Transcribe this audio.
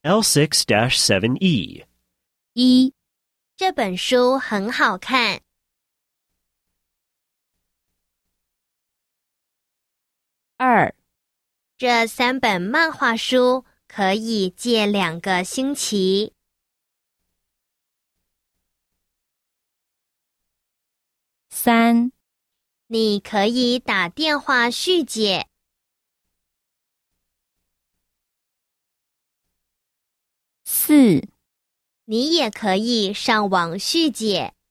L6-7E. 一、这本书很好看。二、这3本漫画书可以借2个星期。三、你可以打电话续借。四、你也可以上网续借。